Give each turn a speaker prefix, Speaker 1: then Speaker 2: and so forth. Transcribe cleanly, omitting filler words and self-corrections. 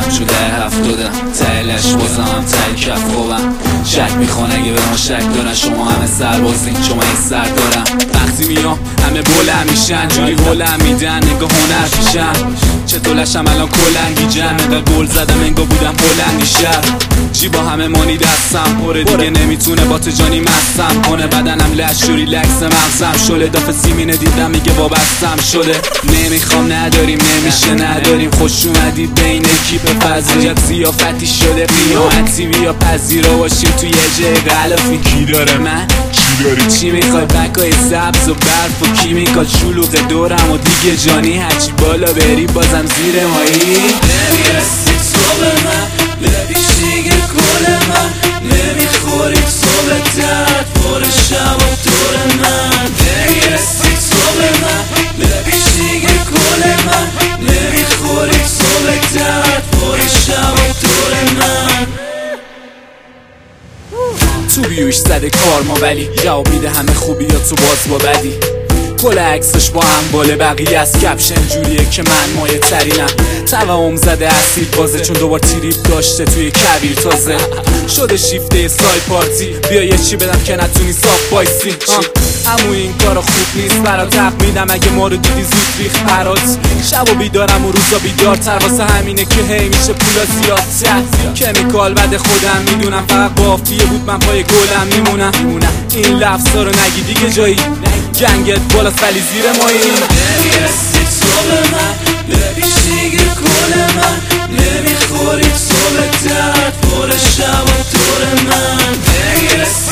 Speaker 1: شده 70 تهلش بازم ته کف خوبم شک میخوان اگه به ما شک دارن شما همه سربازین شما این سر دارم وقتی میام همه بلند میشن جوری هلند میدن نگاه هنر پیشن چطولشم الان کلنگی جن نگاه گل زدم انگاه بودم هلندی شهر چی با همه مانی دستم پره دیگه نمیتونه با تجانی مستم کنه بدنم لشوری لکس مغزم شله دافه سیمینه دیدم میگه وابستم شده نمیخوام نداریم نمیشه نداریم خوش اومدی بین کیپ فضیت زیافتی شده قیامتی بیا پذیرا باشیم توی جه غلافی کی داره من کی داری چی میخوای بکای سبز و برف و کیمیکال شلوغ دورم و دیگه جانی هرچی بالا بری بازم زیر مایی
Speaker 2: نمیرسی تو به من لبیش دیگه کل من نمیخوری تو به درد پر شب و دور من نمیرسی تو به من لبیش دیگه کل من نمیخوری تو به درد پر شب و دور من
Speaker 1: تو بیوش زده کار ما ولی جواب میده همه خوبیات تو باز با بدی کل عکسش با هم باله بقیه از کپشن جوریه که من مایه ترینم توهم زده اسید بازه چون دوبار تریپ داشته توی کبیر تازه شده شیفته سای پارتی بیا یه چی بدم که نتونی صاف بایستی امو این کارا خوب نیست برات حق میدم اگه ما رو دیدی زود ریخ برات شب و بیدارم و روزا بیدارتر واسه همینه که هی میشه پولا زیادتر کمیکال بد خودم میدونم فقط بافیه بود من پای گلم میمونم این لفظا رو نگی دیگه جایی جنگت بالاست ولی زیر مایی
Speaker 2: نمیرسی تو به من لبیش دیگه کل من نمیخوری تو به درد پر شب و دور من نمیرسی